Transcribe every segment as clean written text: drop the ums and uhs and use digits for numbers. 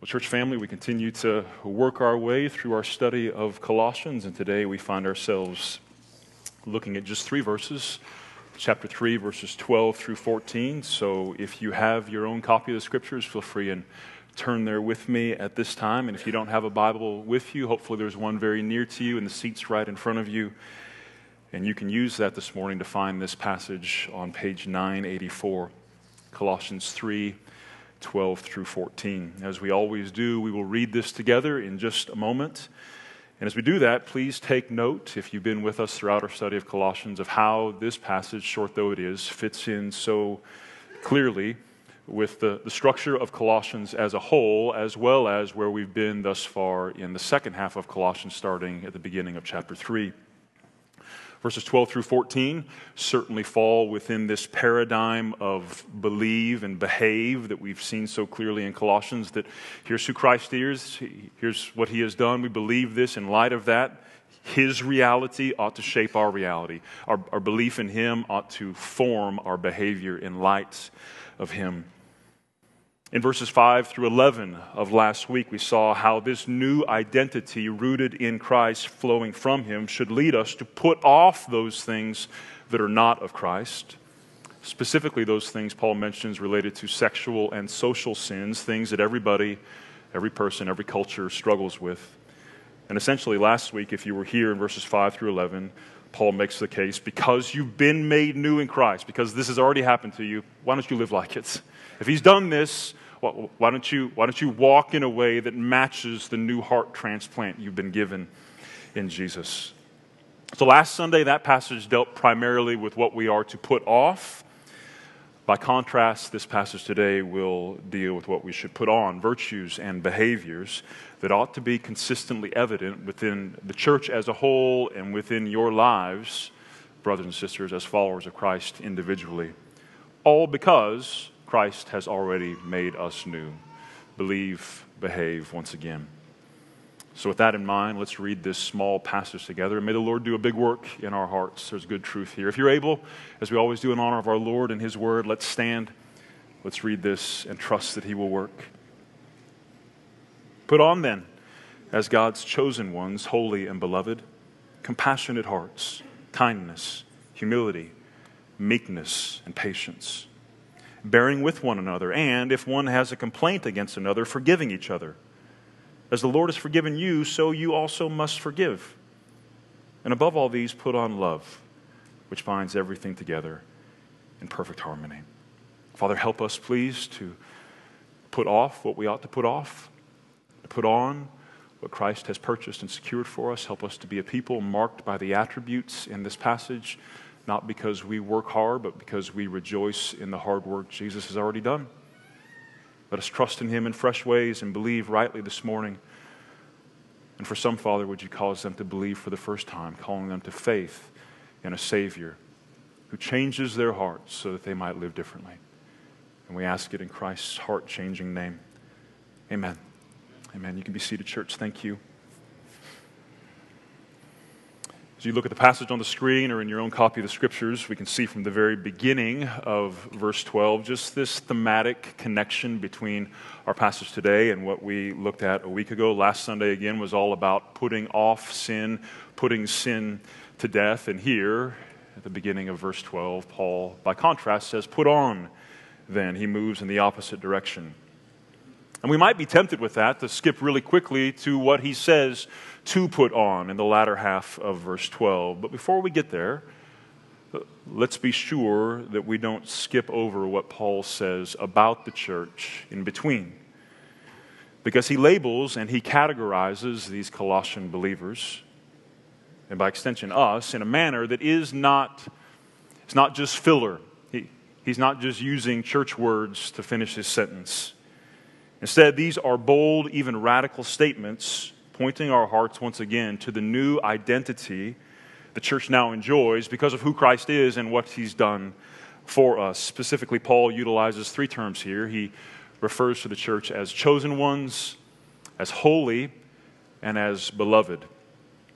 Well, church family, we continue to work our way through our study of Colossians, and today we find ourselves looking at just 3 verses, chapter 3, verses 12 through 14. So if you have your own copy of the Scriptures, feel free and turn there with me at this time. And if you don't have a Bible with you, hopefully there's one very near to you in the seats right in front of you. And you can use that this morning to find this passage on page 984, Colossians 3, 12 through 14. As we always do, we will read this together in just a moment. And as we do that, please take note, if you've been with us throughout our study of Colossians, of how this passage, short though it is, fits in so clearly with the structure of Colossians as a whole, as well as where we've been thus far in the second half of Colossians, starting at the beginning of chapter 3. Verses 12 through 14 certainly fall within this paradigm of believe and behave that we've seen so clearly in Colossians, that here's who Christ is, here's what he has done. We believe this. In light of that, his reality ought to shape our reality. Our belief in him ought to form our behavior in light of him. In verses 5 through 11 of last week, we saw how this new identity rooted in Christ, flowing from him, should lead us to put off those things that are not of Christ. Specifically, those things Paul mentions related to sexual and social sins, things that everybody, every person, every culture struggles with. And essentially, last week, if you were here in verses 5 through 11, Paul makes the case, because you've been made new in Christ, because this has already happened to you, why don't you live like it? If he's done this, why don't you walk in a way that matches the new heart transplant you've been given in Jesus? So last Sunday, that passage dealt primarily with what we are to put off. By contrast, this passage today will deal with what we should put on, virtues and behaviors that ought to be consistently evident within the church as a whole and within your lives, brothers and sisters, as followers of Christ individually. All because Christ has already made us new. Believe, behave once again. So with that in mind, let's read this small passage together. And may the Lord do a big work in our hearts. There's good truth here. If you're able, as we always do in honor of our Lord and his word, let's stand. Let's read this and trust that he will work. Put on then, as God's chosen ones, holy and beloved, compassionate hearts, kindness, humility, meekness, and patience, bearing with one another, and if one has a complaint against another, forgiving each other. As the Lord has forgiven you, so you also must forgive. And above all these, put on love, which binds everything together in perfect harmony. Father, help us, please, to put off what we ought to put off, to put on what Christ has purchased and secured for us. Help us to be a people marked by the attributes in this passage, not because we work hard, but because we rejoice in the hard work Jesus has already done. Let us trust in him in fresh ways and believe rightly this morning. And for some, Father, would you cause them to believe for the first time, calling them to faith in a Savior who changes their hearts so that they might live differently. And we ask it in Christ's heart-changing name. Amen. Amen. You can be seated, church. Thank you. As you look at the passage on the screen or in your own copy of the Scriptures, we can see from the very beginning of verse 12 just this thematic connection between our passage today and what we looked at a week ago. Last Sunday, again, was all about putting off sin, putting sin to death. And here, at the beginning of verse 12, Paul, by contrast, says, put on then. He moves in the opposite direction. And we might be tempted with that to skip really quickly to what he says to put on in the latter half of verse 12. But before we get there, let's be sure that we don't skip over what Paul says about the church in between. Because he labels and he categorizes these Colossian believers, and by extension us, in a manner that is not just filler. He's not just using church words to finish his sentence. Instead, these are bold, even radical statements pointing our hearts once again to the new identity the church now enjoys because of who Christ is and what he's done for us. Specifically, Paul utilizes 3 terms here. He refers to the church as chosen ones, as holy, and as beloved.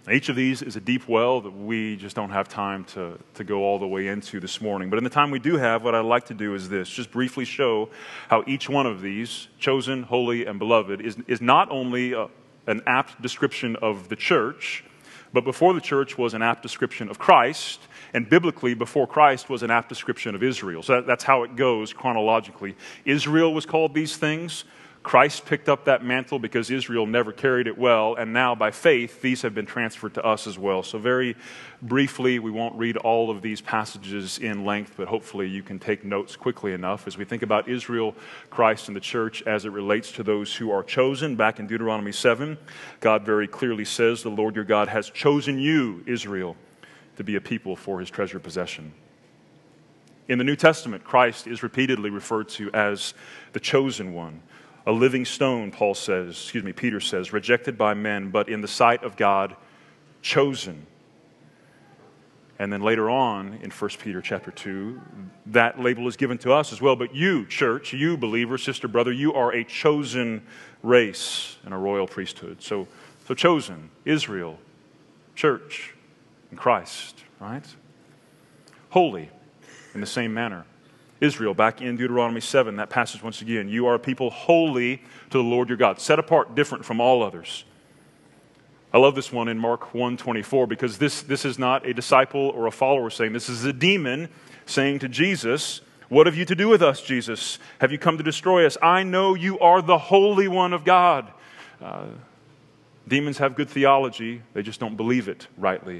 Each of these is a deep well that we just don't have time to go all the way into this morning. But in the time we do have, what I'd like to do is this, just briefly show how each one of these, chosen, holy, and beloved, is not only an apt description of the church, but before the church was an apt description of Christ, and biblically, before Christ was an apt description of Israel. So that's how it goes chronologically. Israel was called these things. Christ picked up that mantle because Israel never carried it well, and now by faith, these have been transferred to us as well. So very briefly, we won't read all of these passages in length, but hopefully you can take notes quickly enough as we think about Israel, Christ, and the church as it relates to those who are chosen. Back in Deuteronomy 7, God very clearly says, "The Lord your God has chosen you, Israel, to be a people for his treasured possession." In the New Testament, Christ is repeatedly referred to as the chosen one. A living stone, Peter says, rejected by men, but in the sight of God, chosen. And then later on in 1 Peter chapter 2, that label is given to us as well. But you, church, you believer, sister, brother, you are a chosen race and a royal priesthood. So chosen, Israel, church, and Christ, right? Holy in the same manner. Israel, back in Deuteronomy 7, that passage once again, you are a people holy to the Lord your God, set apart, different from all others. I love this one in Mark 1:24 because this is not a disciple or a follower saying, this is a demon saying to Jesus, "What have you to do with us, Jesus? Have you come to destroy us? I know you are the Holy One of God." Demons have good theology, they just don't believe it rightly.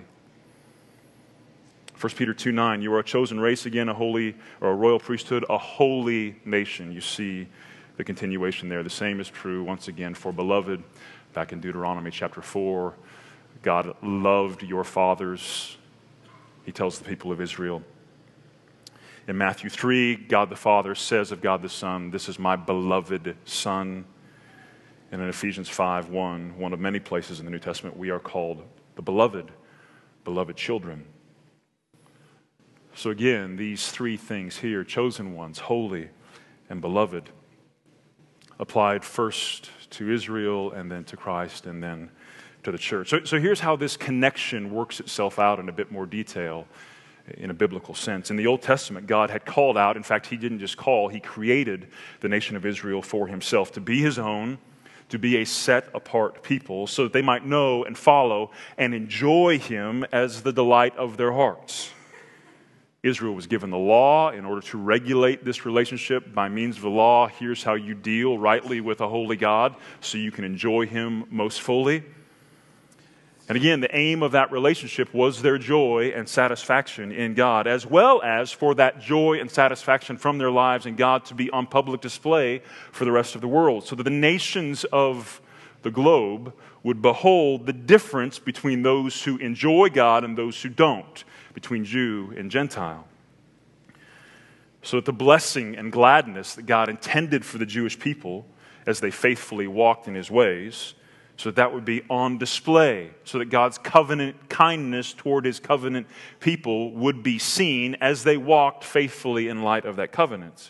1 Peter 2:9, you are a chosen race, again, a holy or a royal priesthood, a holy nation. You see the continuation there. The same is true once again for beloved. Back in Deuteronomy chapter 4, God loved your fathers, he tells the people of Israel. In Matthew 3, God the Father says of God the Son, "This is my beloved Son." And in Ephesians 5:1, one of many places in the New Testament, we are called the beloved children. So again, these three things here, chosen ones, holy, and beloved, applied first to Israel and then to Christ and then to the church. So here's how this connection works itself out in a bit more detail in a biblical sense. In the Old Testament, God had called out, in fact, he didn't just call, he created the nation of Israel for himself to be his own, to be a set-apart people so that they might know and follow and enjoy him as the delight of their hearts. Israel was given the law in order to regulate this relationship by means of the law. Here's how you deal rightly with a holy God so you can enjoy him most fully. And again, the aim of that relationship was their joy and satisfaction in God, as well as for that joy and satisfaction from their lives in God to be on public display for the rest of the world, so that the nations of the globe would behold the difference between those who enjoy God and those who don't, between Jew and Gentile. So that the blessing and gladness that God intended for the Jewish people as they faithfully walked in his ways, so that would be on display, so that God's covenant kindness toward his covenant people would be seen as they walked faithfully in light of that covenant.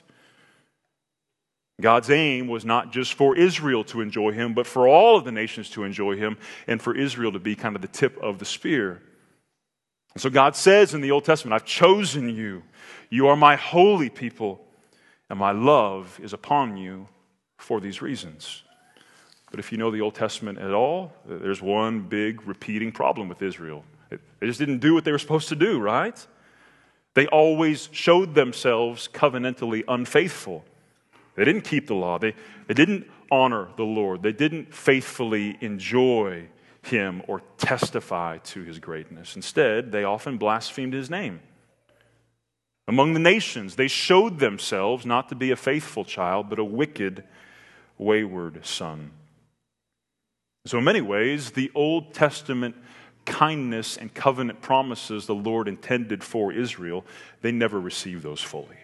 God's aim was not just for Israel to enjoy him, but for all of the nations to enjoy him, and for Israel to be kind of the tip of the spear. And so God says in the Old Testament, "I've chosen you. You are my holy people, and my love is upon you for these reasons." But if you know the Old Testament at all, there's one big repeating problem with Israel. They just didn't do what they were supposed to do, right? They always showed themselves covenantally unfaithful. They didn't keep the law. They didn't honor the Lord. They didn't faithfully enjoy him or testify to his greatness. Instead, they often blasphemed his name. Among the nations, they showed themselves not to be a faithful child, but a wicked, wayward son. So in many ways, the Old Testament kindness and covenant promises the Lord intended for Israel, they never received those fully.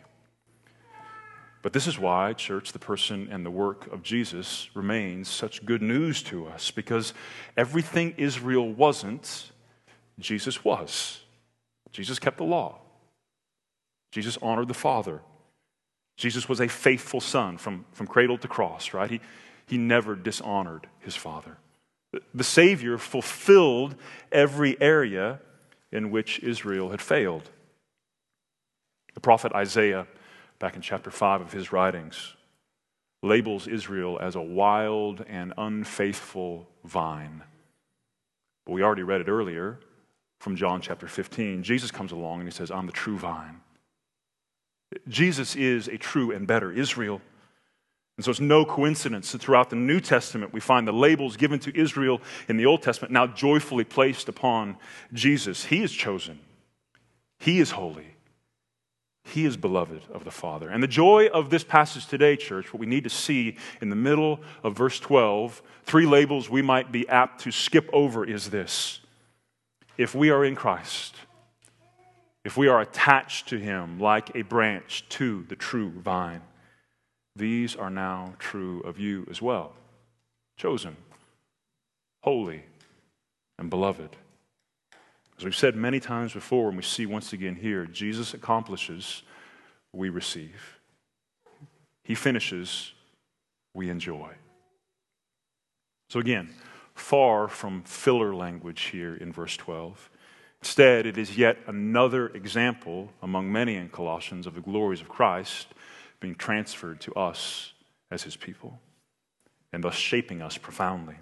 But this is why, church, the person and the work of Jesus remains such good news to us, because everything Israel wasn't, Jesus was. Jesus kept the law. Jesus honored the Father. Jesus was a faithful son from cradle to cross, right? He never dishonored his Father. The Savior fulfilled every area in which Israel had failed. The prophet Isaiah, back in chapter 5 of his writings, labels Israel as a wild and unfaithful vine. But we already read it earlier from John chapter 15. Jesus comes along and he says, I'm the true vine. Jesus is a true and better Israel. And so it's no coincidence that throughout the New Testament we find the labels given to Israel in the Old Testament now joyfully placed upon Jesus. He is chosen. He is holy. He is beloved of the Father. And the joy of this passage today, church, what we need to see in the middle of verse 12, three labels we might be apt to skip over is this. If we are in Christ, if we are attached to Him like a branch to the true vine, these are now true of you as well. Chosen, holy, and beloved. As we've said many times before, and we see once again here, Jesus accomplishes, we receive. He finishes, we enjoy. So again, far from filler language here in verse 12. Instead, it is yet another example among many in Colossians of the glories of Christ being transferred to us as His people, and thus shaping us profoundly.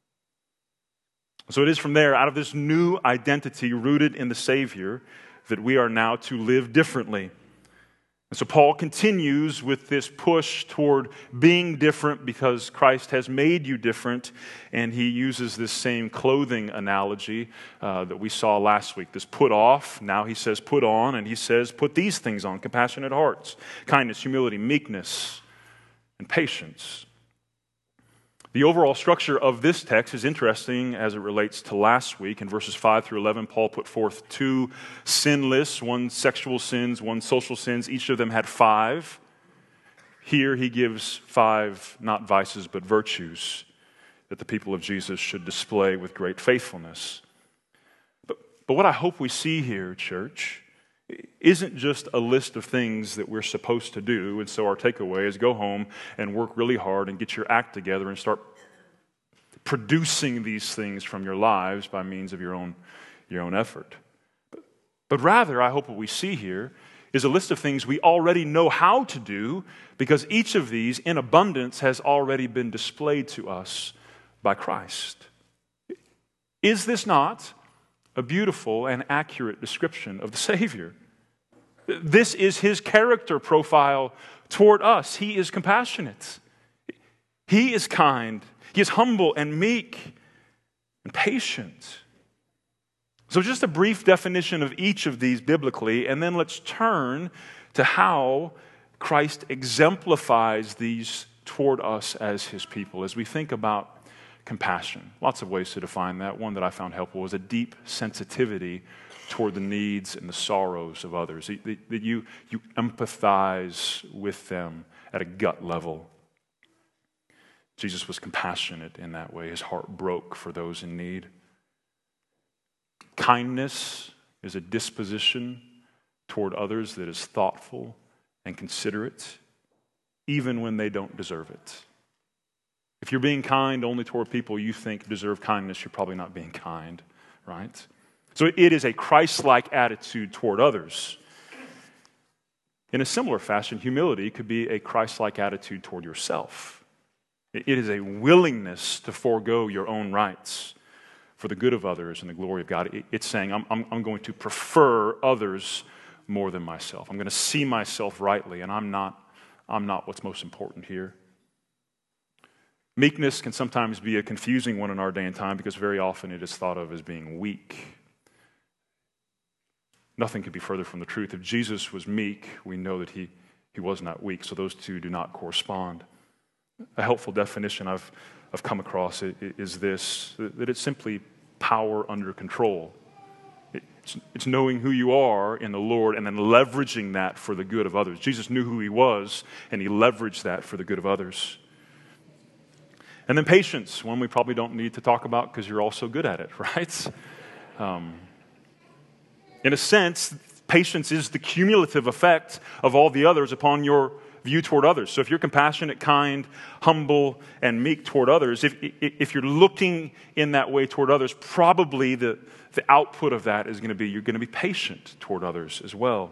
So it is from there, out of this new identity rooted in the Savior, that we are now to live differently. And so Paul continues with this push toward being different because Christ has made you different, and he uses this same clothing analogy that we saw last week. This put off, now he says put on, and he says put these things on: compassionate hearts, kindness, humility, meekness, and patience. The overall structure of this text is interesting as it relates to last week. In verses 5 through 11, Paul put forth two sin lists, one sexual sins, one social sins. Each of them had 5. Here he gives 5, not vices, but virtues that the people of Jesus should display with great faithfulness. But what I hope we see here, church, isn't just a list of things that we're supposed to do, and so our takeaway is go home and work really hard and get your act together and start producing these things from your lives by means of your own effort. But rather, I hope what we see here is a list of things we already know how to do, because each of these in abundance has already been displayed to us by Christ. Is this not a beautiful and accurate description of the Savior? This is His character profile toward us. He is compassionate. He is kind. He is humble and meek and patient. So just a brief definition of each of these biblically, and then let's turn to how Christ exemplifies these toward us as His people as we think about compassion. Lots of ways to define that. One that I found helpful was a deep sensitivity toward the needs and the sorrows of others. That you empathize with them at a gut level. Jesus was compassionate in that way. His heart broke for those in need. Kindness is a disposition toward others that is thoughtful and considerate, even when they don't deserve it. If you're being kind only toward people you think deserve kindness, you're probably not being kind, right? So it is a Christ-like attitude toward others. In a similar fashion, humility could be a Christ-like attitude toward yourself. It is a willingness to forego your own rights for the good of others and the glory of God. It's saying, I'm going to prefer others more than myself. I'm going to see myself rightly, and I'm not what's most important here. Meekness can sometimes be a confusing one in our day and time because very often it is thought of as being weak. Nothing could be further from the truth. If Jesus was meek, we know that he was not weak, so those two do not correspond. A helpful definition I've come across is this, that it's simply power under control. It's knowing who you are in the Lord and then leveraging that for the good of others. Jesus knew who He was, and He leveraged that for the good of others. And then patience, one we probably don't need to talk about because you're all so good at it, right? In a sense, patience is the cumulative effect of all the others upon your view toward others. So if you're compassionate, kind, humble, and meek toward others, if you're looking in that way toward others, probably the output of that is going to be you're going to be patient toward others as well.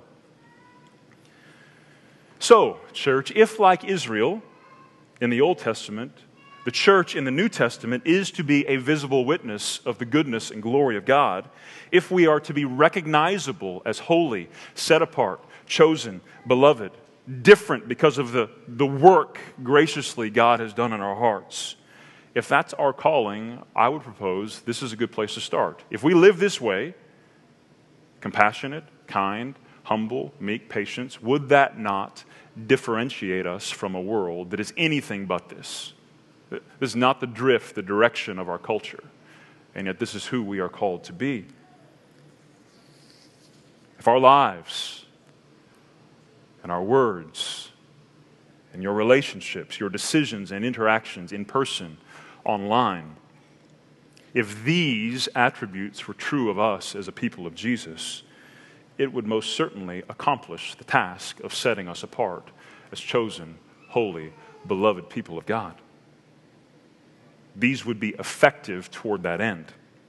So, church, if like Israel in the Old Testament, the church in the New Testament is to be a visible witness of the goodness and glory of God, if we are to be recognizable as holy, set apart, chosen, beloved, different because of the work graciously God has done in our hearts, if that's our calling, I would propose this is a good place to start. If we live this way, compassionate, kind, humble, meek, patient, would that not differentiate us from a world that is anything but this? This is not the drift, the direction of our culture, and yet this is who we are called to be. If our lives and our words and your relationships, your decisions and interactions in person, online, if these attributes were true of us as a people of Jesus, it would most certainly accomplish the task of setting us apart as chosen, holy, beloved people of God. These would be effective toward that end.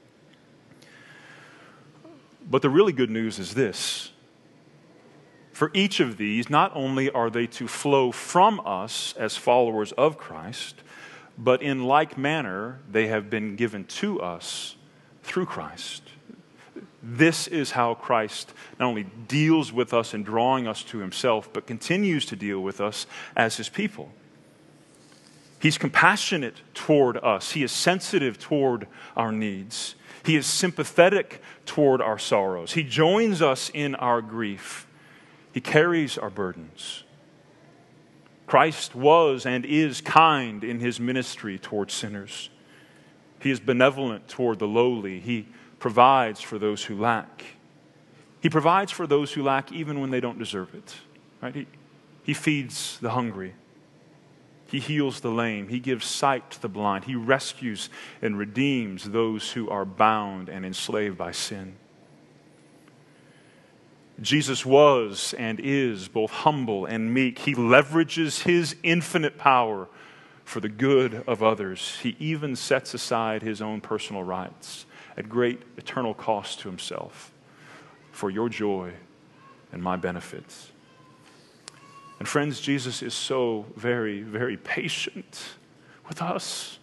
But the really good news is this. For each of these, not only are they to flow from us as followers of Christ, but in like manner, they have been given to us through Christ. This is how Christ not only deals with us in drawing us to himself, but continues to deal with us as his people. He's compassionate toward us. He is sensitive toward our needs. He is sympathetic toward our sorrows. He joins us in our grief. He carries our burdens. Christ was and is kind in his ministry toward sinners. He is benevolent toward the lowly. He provides for those who lack. He provides for those who lack even when they don't deserve it. Right? He feeds the hungry. He heals the lame. He gives sight to the blind. He rescues and redeems those who are bound and enslaved by sin. Jesus was and is both humble and meek. He leverages his infinite power for the good of others. He even sets aside his own personal rights at great eternal cost to himself for your joy and my benefits. And friends, Jesus is so very, very patient with us.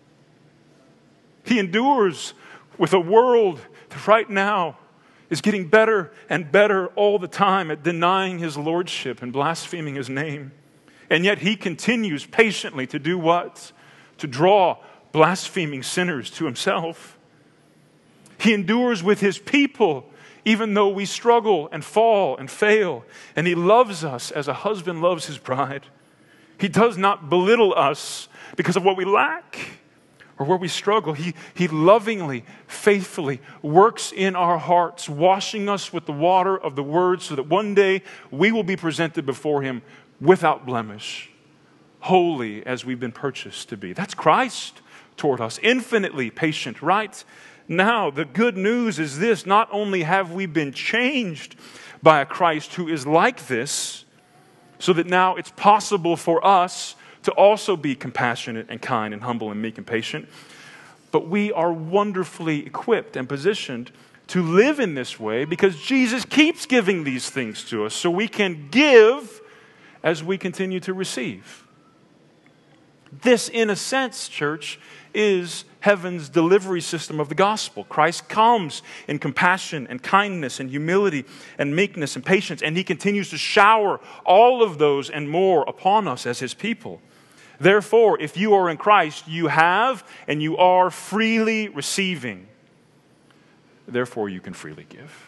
He endures with a world that right now is getting better and better all the time at denying his lordship and blaspheming his name. And yet he continues patiently to do what? To draw blaspheming sinners to himself. He endures with his people even though we struggle and fall and fail. And he loves us as a husband loves his bride. He does not belittle us because of what we lack or where we struggle. He lovingly, faithfully works in our hearts, washing us with the water of the word so that one day we will be presented before him without blemish, holy as we've been purchased to be. That's Christ toward us, infinitely patient, right? Now, the good news is this: not only have we been changed by a Christ who is like this, so that now it's possible for us to also be compassionate and kind and humble and meek and patient, but we are wonderfully equipped and positioned to live in this way because Jesus keeps giving these things to us so we can give as we continue to receive. This, in a sense, church, is heaven's delivery system of the gospel. Christ comes in compassion and kindness and humility and meekness and patience, and he continues to shower all of those and more upon us as his people. Therefore, if you are in Christ, you have and you are freely receiving. Therefore, you can freely give.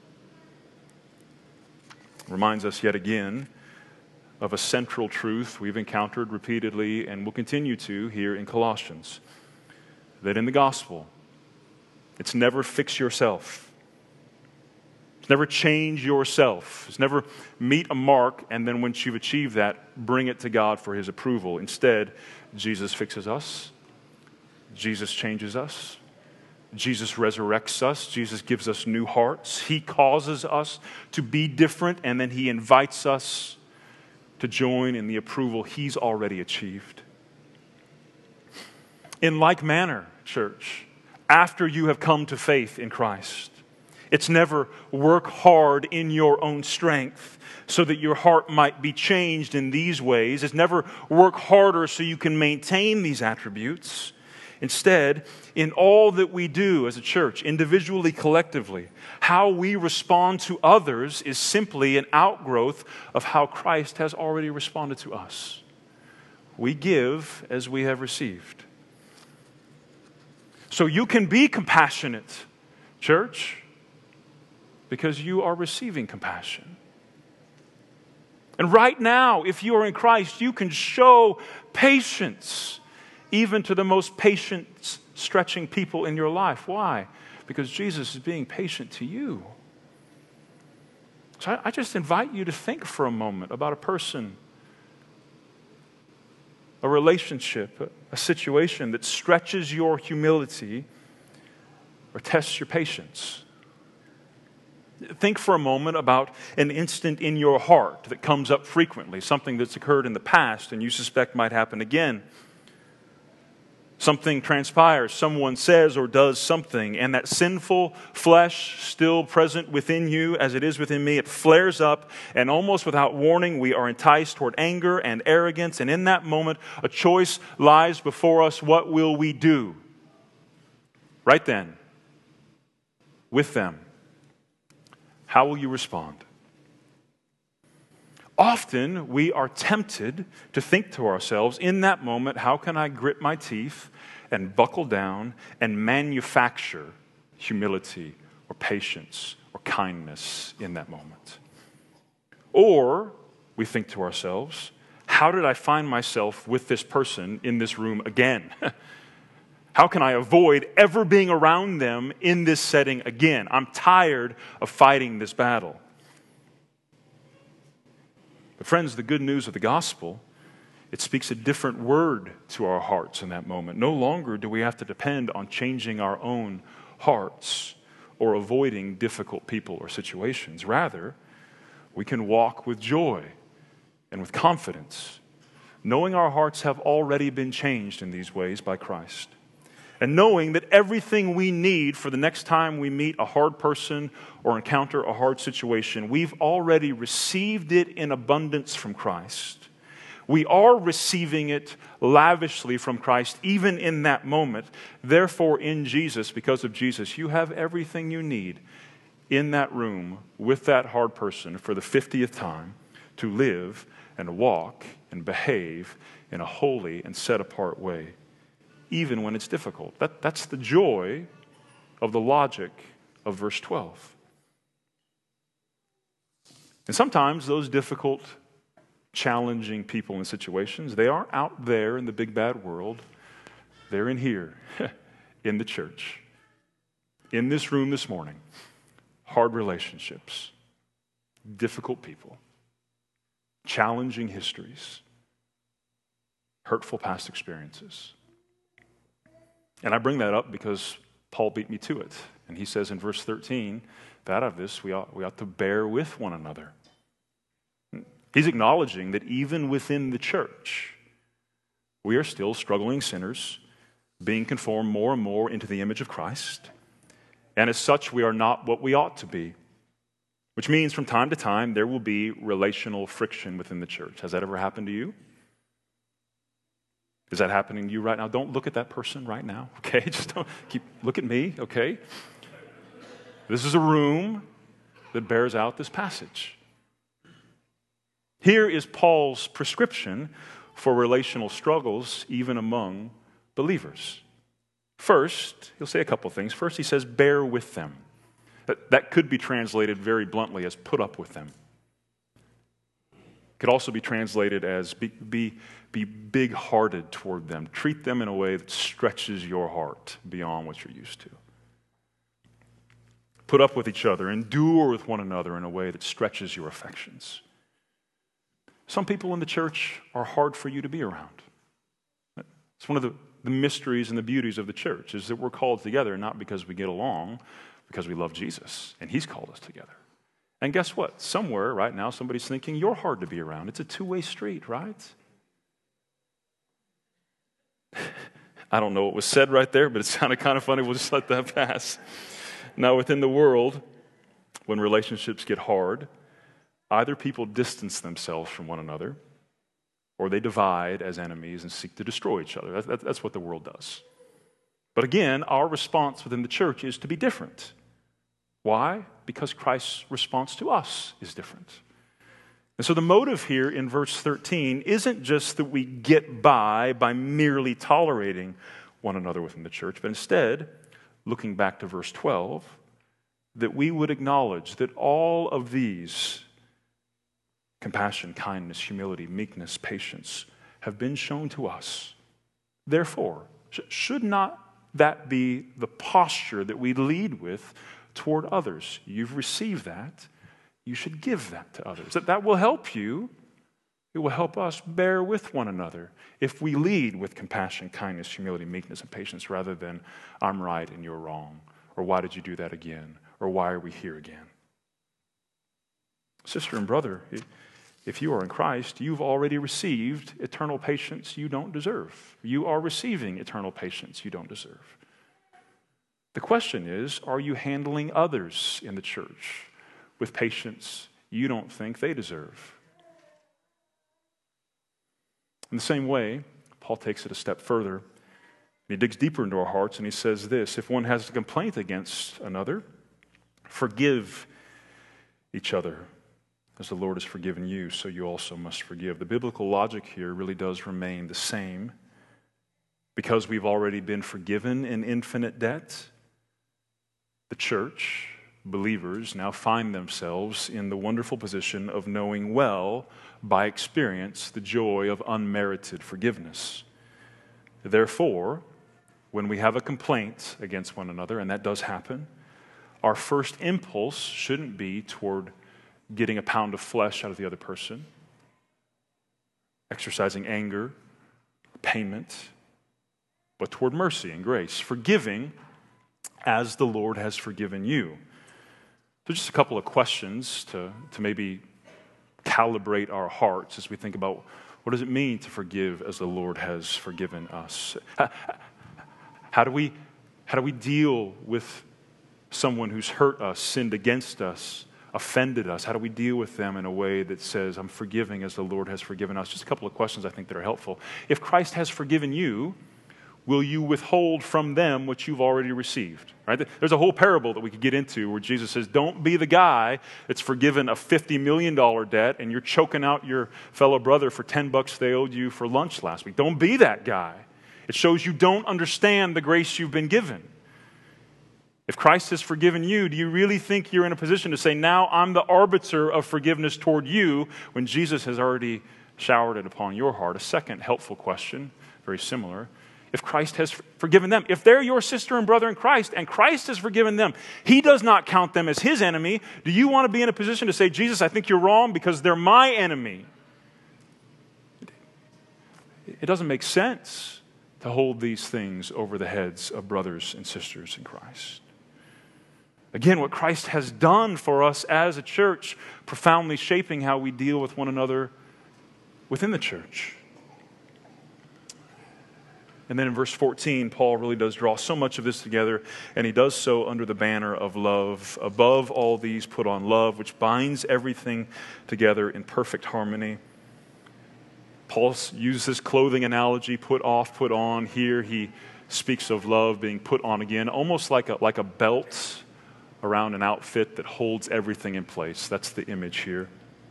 Reminds us yet again of a central truth we've encountered repeatedly and will continue to here in Colossians. That in the gospel, it's never fix yourself. It's never change yourself. It's never meet a mark and then once you've achieved that, bring it to God for his approval. Instead, Jesus fixes us. Jesus changes us. Jesus resurrects us. Jesus gives us new hearts. He causes us to be different and then he invites us to join in the approval He's already achieved. In like manner, church, after you have come to faith in Christ, it's never work hard in your own strength so that your heart might be changed in these ways. It's never work harder so you can maintain these attributes. Instead, in all that we do as a church, individually, collectively, how we respond to others is simply an outgrowth of how Christ has already responded to us. We give as we have received. So you can be compassionate, church, because you are receiving compassion. And right now, if you are in Christ, you can show patience even to the most patience-stretching people in your life. Why? Because Jesus is being patient to you. So I just invite you to think for a moment about a person, a relationship, a situation that stretches your humility or tests your patience. Think for a moment about an instant in your heart that comes up frequently, something that's occurred in the past and you suspect might happen again. Something transpires, someone says or does something, and that sinful flesh still present within you as it is within me, it flares up, and almost without warning, we are enticed toward anger and arrogance, and in that moment, a choice lies before us. What will we do? Right then, with them, how will you respond? Often we are tempted to think to ourselves, in that moment, how can I grit my teeth and buckle down and manufacture humility or patience or kindness in that moment? Or we think to ourselves, how did I find myself with this person in this room again? How can I avoid ever being around them in this setting again? I'm tired of fighting this battle. But friends, the good news of the gospel, it speaks a different word to our hearts in that moment. No longer do we have to depend on changing our own hearts or avoiding difficult people or situations. Rather, we can walk with joy and with confidence, knowing our hearts have already been changed in these ways by Christ. And knowing that everything we need for the next time we meet a hard person or encounter a hard situation, we've already received it in abundance from Christ. We are receiving it lavishly from Christ, even in that moment. Therefore, in Jesus, because of Jesus, you have everything you need in that room with that hard person for the 50th time to live and walk and behave in a holy and set-apart way, even when it's difficult. That's the joy of the logic of verse 12. And sometimes those difficult, challenging people and situations, they aren't out there in the big bad world. They're in here, in the church, in this room this morning. Hard relationships, difficult people, challenging histories, hurtful past experiences. And I bring that up because Paul beat me to it. And he says in verse 13, that out of this we ought to bear with one another. He's acknowledging that even within the church, we are still struggling sinners, being conformed more and more into the image of Christ. And as such, we are not what we ought to be. Which means from time to time, there will be relational friction within the church. Has that ever happened to you? Is that happening to you right now? Don't look at that person right now, okay? Just don't look at me, okay? This is a room that bears out this passage. Here is Paul's prescription for relational struggles, even among believers. First, he'll say a couple things. First, he says, bear with them. That could be translated very bluntly as put up with them. Could also be translated as be big-hearted toward them. Treat them in a way that stretches your heart beyond what you're used to. Put up with each other. Endure with one another in a way that stretches your affections. Some people in the church are hard for you to be around. It's one of the mysteries and the beauties of the church is that we're called together not because we get along, because we love Jesus, and He's called us together. And guess what? Somewhere right now, somebody's thinking, you're hard to be around. It's a two-way street, right? I don't know what was said right there, but it sounded kind of funny. We'll just let that pass. Now, within the world, when relationships get hard, either people distance themselves from one another, or they divide as enemies and seek to destroy each other. That's what the world does. But again, our response within the church is to be different. Why? Because Christ's response to us is different. And so the motive here in verse 13 isn't just that we get by merely tolerating one another within the church, but instead, looking back to verse 12, that we would acknowledge that all of these compassion, kindness, humility, meekness, patience have been shown to us. Therefore, should not that be the posture that we lead with toward others? You've received that. You should give that to others. That will help you. It will help us bear with one another if we lead with compassion, kindness, humility, meekness, and patience rather than I'm right and you're wrong, or why did you do that again, or why are we here again? Sister and brother, if you are in Christ, you've already received eternal patience you don't deserve. You are receiving eternal patience you don't deserve. The question is, are you handling others in the church with patience you don't think they deserve? In the same way, Paul takes it a step further. He digs deeper into our hearts and he says this: if one has a complaint against another, forgive each other. As the Lord has forgiven you, so you also must forgive. The biblical logic here really does remain the same. Because we've already been forgiven in infinite debt, the church, believers, now find themselves in the wonderful position of knowing well, by experience, the joy of unmerited forgiveness. Therefore, when we have a complaint against one another, and that does happen, our first impulse shouldn't be toward getting a pound of flesh out of the other person, exercising anger, payment, but toward mercy and grace, forgiving as the Lord has forgiven you. So just a couple of questions to maybe calibrate our hearts as we think about what does it mean to forgive as the Lord has forgiven us. How do we deal with someone who's hurt us, sinned against us, offended us? How do we deal with them in a way that says, I'm forgiving as the Lord has forgiven us? Just a couple of questions I think that are helpful. If Christ has forgiven you, will you withhold from them what you've already received? Right? There's a whole parable that we could get into where Jesus says, don't be the guy that's forgiven a $50 million debt and you're choking out your fellow brother for $10 they owed you for lunch last week. Don't be that guy. It shows you don't understand the grace you've been given. If Christ has forgiven you, do you really think you're in a position to say, now I'm the arbiter of forgiveness toward you, when Jesus has already showered it upon your heart? A second helpful question, very similar. If Christ has forgiven them, if they're your sister and brother in Christ, and Christ has forgiven them, He does not count them as His enemy. Do you want to be in a position to say, Jesus, I think you're wrong because they're my enemy? It doesn't make sense to hold these things over the heads of brothers and sisters in Christ. Again, what Christ has done for us as a church, profoundly shaping how we deal with one another within the church. And then in verse 14, Paul really does draw so much of this together, and he does so under the banner of love. Above all these, put on love, which binds everything together in perfect harmony. Paul uses this clothing analogy, put off, put on. Here he speaks of love being put on again, almost like a belt around an outfit that holds everything in place. That's the image here.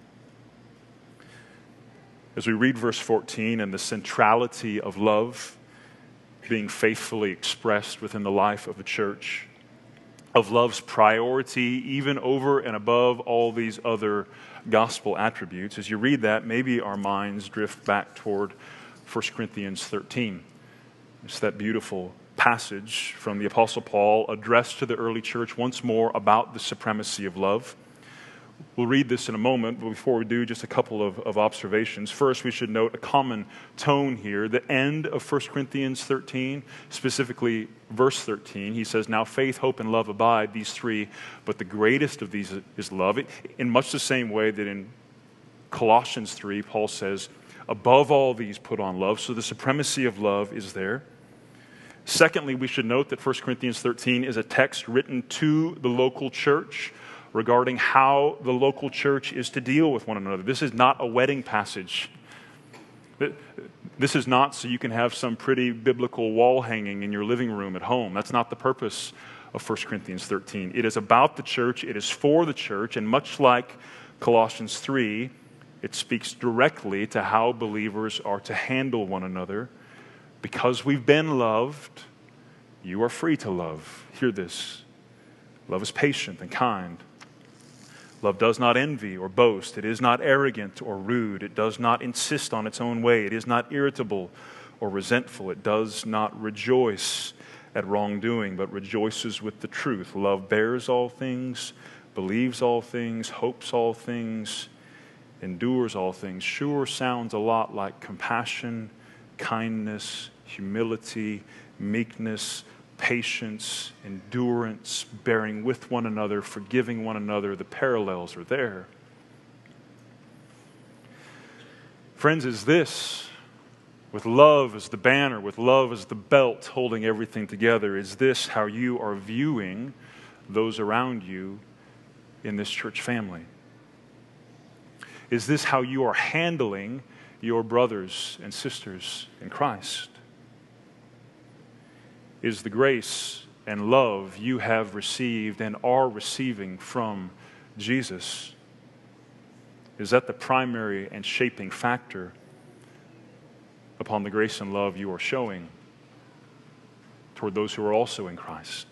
As we read verse 14 and the centrality of love being faithfully expressed within the life of a church, of love's priority even over and above all these other gospel attributes, as you read that, maybe our minds drift back toward 1 Corinthians 13. It's that beautiful passage from the Apostle Paul addressed to the early church once more about the supremacy of love, We'll read this in a moment, but before we do, just a couple of observations. First, we should note a common tone here. The end of 1 Corinthians 13, specifically verse 13, he says, "Now faith, hope, and love abide, these three, but the greatest of these is love." In much the same way that in Colossians 3, Paul says, "Above all these put on love." So the supremacy of love is there. Secondly, we should note that 1 Corinthians 13 is a text written to the local church regarding how the local church is to deal with one another. This is not a wedding passage. This is not so you can have some pretty biblical wall hanging in your living room at home. That's not the purpose of 1 Corinthians 13. It is about the church. It is for the church. And much like Colossians 3, it speaks directly to how believers are to handle one another. Because we've been loved, you are free to love. Hear this. Love is patient and kind. Love does not envy or boast. It is not arrogant or rude. It does not insist on its own way. It is not irritable or resentful. It does not rejoice at wrongdoing, but rejoices with the truth. Love bears all things, believes all things, hopes all things, endures all things. Sure sounds a lot like compassion, kindness, humility, meekness, patience, endurance, bearing with one another, forgiving one another. The parallels are there. Friends, is this, with love as the banner, with love as the belt holding everything together, is this how you are viewing those around you in this church family? Is this how you are handling your brothers and sisters in Christ? Is the grace and love you have received and are receiving from Jesus, is that the primary and shaping factor upon the grace and love you are showing toward those who are also in Christ?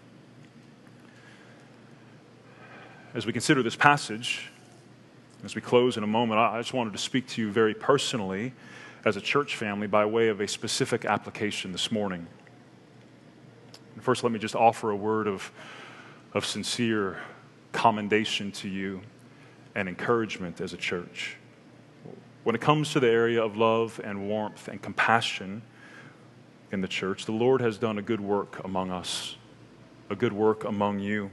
As we consider this passage, as we close in a moment, I just wanted to speak to you very personally as a church family by way of a specific application this morning. First, let me just offer a word of sincere commendation to you and encouragement as a church. When it comes to the area of love and warmth and compassion in the church, the Lord has done a good work among us, a good work among you.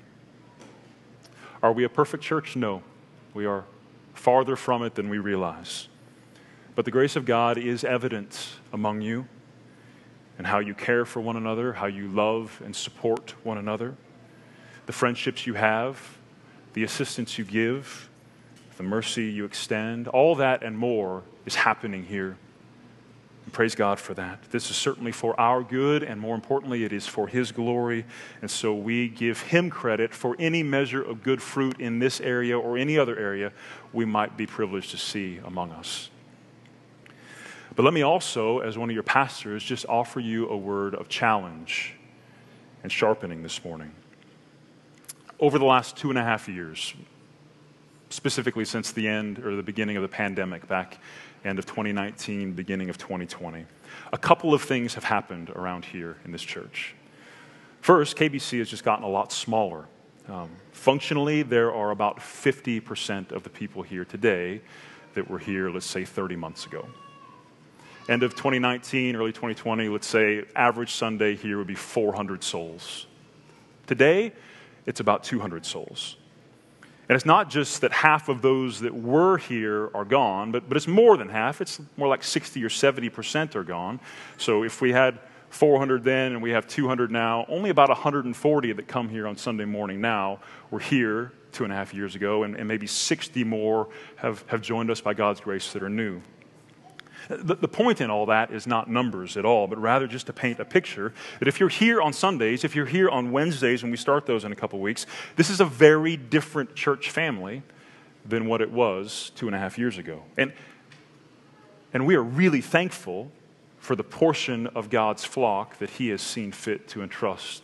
Are we a perfect church? No. We are farther from it than we realize. But the grace of God is evident among you, and how you care for one another, how you love and support one another, the friendships you have, the assistance you give, the mercy you extend, all that and more is happening here. And praise God for that. This is certainly for our good, and more importantly, it is for His glory. And so we give Him credit for any measure of good fruit in this area or any other area we might be privileged to see among us. But let me also, as one of your pastors, just offer you a word of challenge and sharpening this morning. Over the last 2.5 years, specifically since the end or the beginning of the pandemic, back end of 2019, beginning of 2020, a couple of things have happened around here in this church. First, KBC has just gotten a lot smaller. Functionally, there are about 50% of the people here today that were here, let's say, 30 months ago. End of 2019, early 2020, let's say average Sunday here would be 400 souls. Today, it's about 200 souls. And it's not just that half of those that were here are gone, but it's more than half. It's more like 60 or 70% are gone. So if we had 400 then and we have 200 now, only about 140 that come here on Sunday morning now were here 2.5 years ago, and maybe 60 more have joined us by God's grace that are new. The point in all that is not numbers at all, but rather just to paint a picture that if you're here on Sundays, if you're here on Wednesdays, when we start those in a couple weeks, this is a very different church family than what it was 2.5 years ago. And we are really thankful for the portion of God's flock that He has seen fit to entrust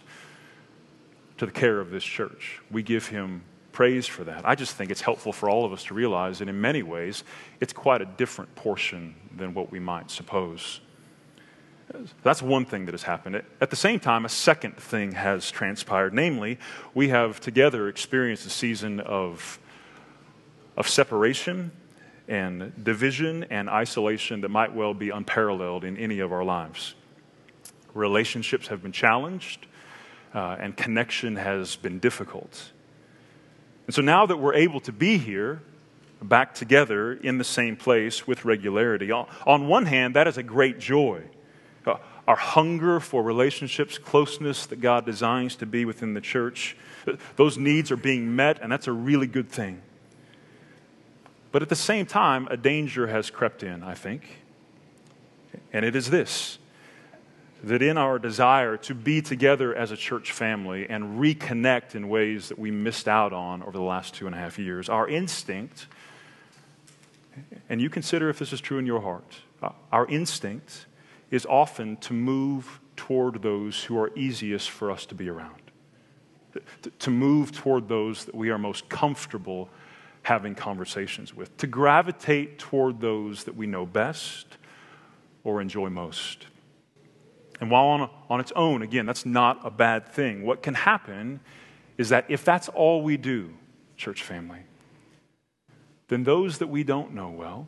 to the care of this church. We give Him praise for that. I just think it's helpful for all of us to realize that in many ways, it's quite a different portion than what we might suppose. That's one thing that has happened. At the same time, a second thing has transpired. Namely, we have together experienced a season of of separation and division and isolation that might well be unparalleled in any of our lives. Relationships have been challenged, and connection has been difficult. And so now that we're able to be here, back together in the same place with regularity, on one hand, that is a great joy. Our hunger for relationships, closeness that God designs to be within the church, those needs are being met, and that's a really good thing. But at the same time, a danger has crept in, I think. And it is this, that in our desire to be together as a church family and reconnect in ways that we missed out on over the last 2.5 years, our instinct, and you consider if this is true in your heart, our instinct is often to move toward those who are easiest for us to be around, to move toward those that we are most comfortable having conversations with, to gravitate toward those that we know best or enjoy most. And while on its own, again, that's not a bad thing. What can happen is that if that's all we do, church family, then those that we don't know well,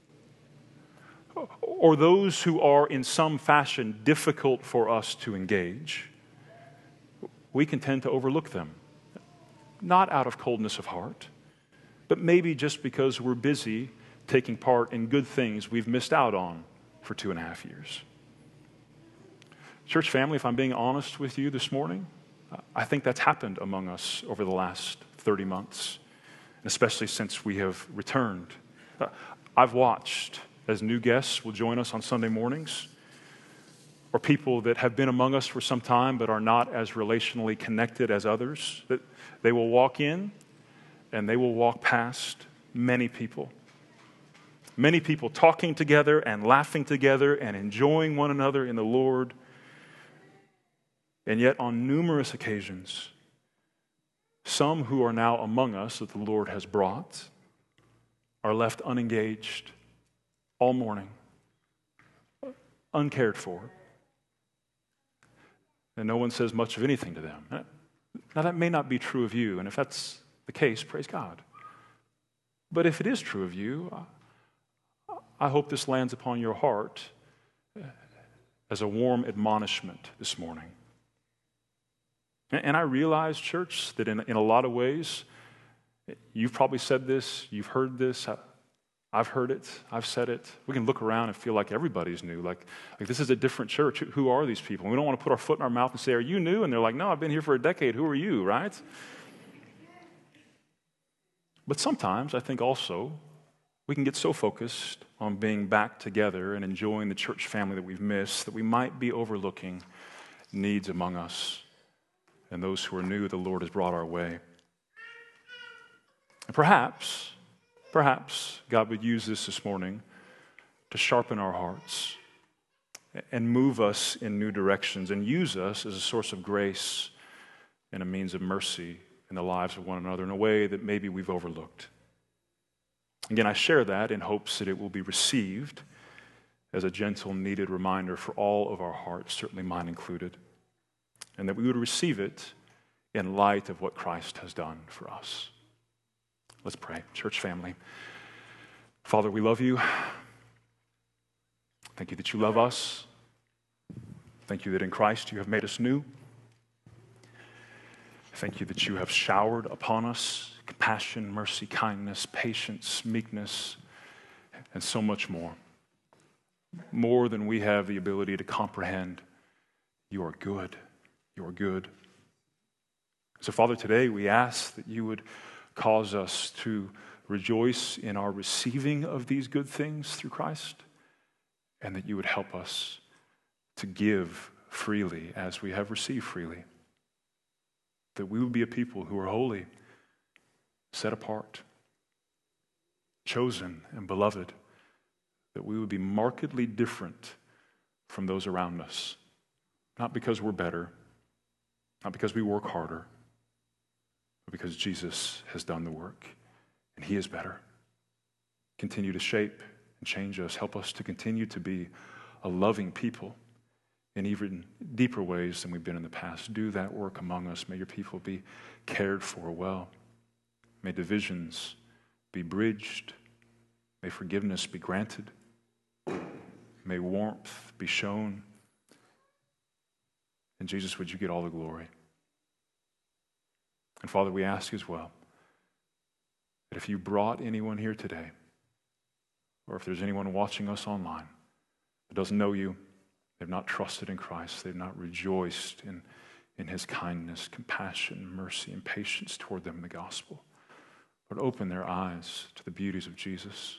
or those who are in some fashion difficult for us to engage, we can tend to overlook them. Not out of coldness of heart, but maybe just because we're busy taking part in good things we've missed out on for 2.5 years. Church family, if I'm being honest with you this morning, I think that's happened among us over the last 30 months, especially since we have returned. I've watched as new guests will join us on Sunday mornings, or people that have been among us for some time but are not as relationally connected as others, that they will walk in and they will walk past many people talking together and laughing together and enjoying one another in the Lord. And yet on numerous occasions, some who are now among us that the Lord has brought are left unengaged all morning, uncared for, and no one says much of anything to them. Now that may not be true of you, and if that's the case, praise God. But if it is true of you, I hope this lands upon your heart as a warm admonishment this morning. And I realize, church, that in a lot of ways, you've probably said this, you've heard this, I've heard it, I've said it. We can look around and feel like everybody's new, like this is a different church. Who are these people? And we don't want to put our foot in our mouth and say, are you new? And they're like, no, I've been here for a decade. Who are you, right? But sometimes I think also we can get so focused on being back together and enjoying the church family that we've missed that we might be overlooking needs among us and those who are new the Lord has brought our way. And perhaps God would use this morning to sharpen our hearts and move us in new directions and use us as a source of grace and a means of mercy in the lives of one another in a way that maybe we've overlooked. Again, I share that in hopes that it will be received as a gentle, needed reminder for all of our hearts, certainly mine included, and that we would receive it in light of what Christ has done for us. Let's pray. Church family, Father, we love you. Thank you that you love us. Thank you that in Christ you have made us new. Thank you that you have showered upon us compassion, mercy, kindness, patience, meekness, and so much more. More than we have the ability to comprehend. You are good. You are good. So, Father, today we ask that you would cause us to rejoice in our receiving of these good things through Christ, and that you would help us to give freely as we have received freely. That we would be a people who are holy, set apart, chosen and beloved. That we would be markedly different from those around us. Not because we're better, not because we work harder, but because Jesus has done the work and he is better. Continue to shape and change us. Help us to continue to be a loving people in even deeper ways than we've been in the past. Do that work among us. May your people be cared for well. May divisions be bridged. May forgiveness be granted. May warmth be shown. And Jesus, would you get all the glory? And Father, we ask as well that if you brought anyone here today, or if there's anyone watching us online that doesn't know you, they've not trusted in Christ, they've not rejoiced in his kindness, compassion, mercy, and patience toward them in the gospel, Lord, open their eyes to the beauties of Jesus.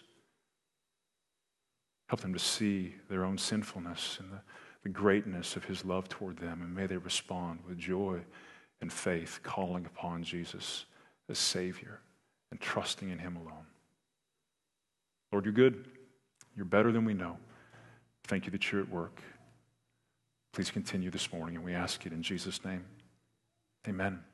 Help them to see their own sinfulness and the greatness of his love toward them, and may they respond with joy and faith, calling upon Jesus as Savior and trusting in him alone. Lord, you're good. You're better than we know. Thank you that you're at work. Please continue this morning, and we ask it in Jesus' name. Amen.